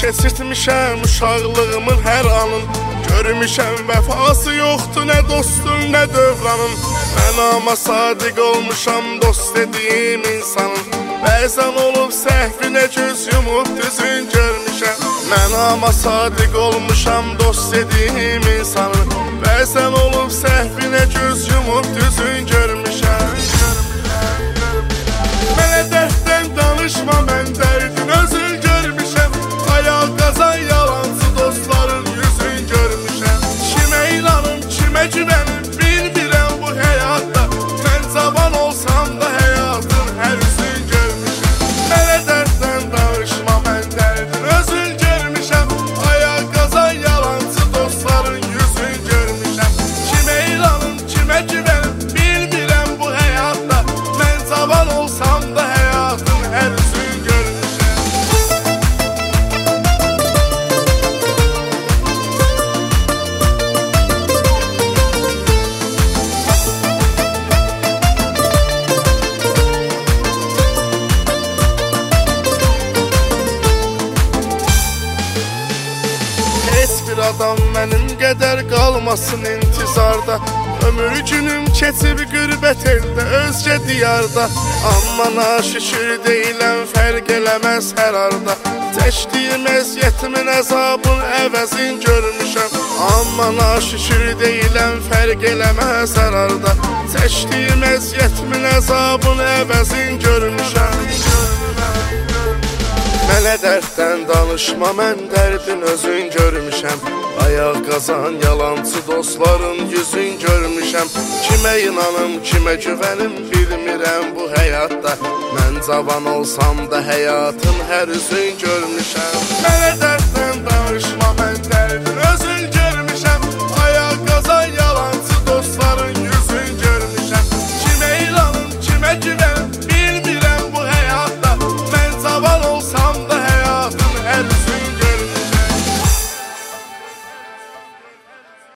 keçirtmişəm uşaqlığımın hər anın. Görmüşəm vəfası yoxdur, nə dostun, nə dövranın. Mən ama sadiq olmuşam dost dediyim insanın. Bəzən olub səhvinə göz yumub düzün görmüşəm. Mən ama sadiq olmuşam dost dediyim insanın. Bəzən olub səhvinə göz yumub düzün görmüşəm. Mənə dərddən danışma, mən dərdin özün görmüşəm. Ayaq qazan yalancı dostların yüzün görmüşəm. Kimə inanım, kimə güvənim bilmirəm bu həyatda. Mən cavan olsam da həyatın hər üzün görmüşəm. Mənə dərddən danışma, mən dərdin özün görmüşəm. Ayaq qazan yalancı dostların yüzün görmüşəm. Kimə inanım, kimə güvənim bilmirəm bu həyatda. Mən cavan olsam da həyatın hər üzün görmüşəm. Heç bir adam mənim qədər qalmasın intizarda. Ömür günüm keçib qürbət eldə, özgə diyarda. Amma naşükür deyiləm, fərq eləməz hər arda. Çəkdiyim əziyyətimin əzabın əvəzin görmüşəm. Amma naşükür deyiləm, fərq eləməz hər arda. Çəkdiyim əziyyətimin əzabın əvəzin görmüşəm. Mənə dərddən danışma, mən dərdin özün görmüşəm. Ayaq qazan yalancı dostların yüzün görmüşəm. Kimə inanım, kimə güvənim bilmirəm bu həyatda. Mən cavan olsam da həyatın hər üzün görmüşəm. Mənə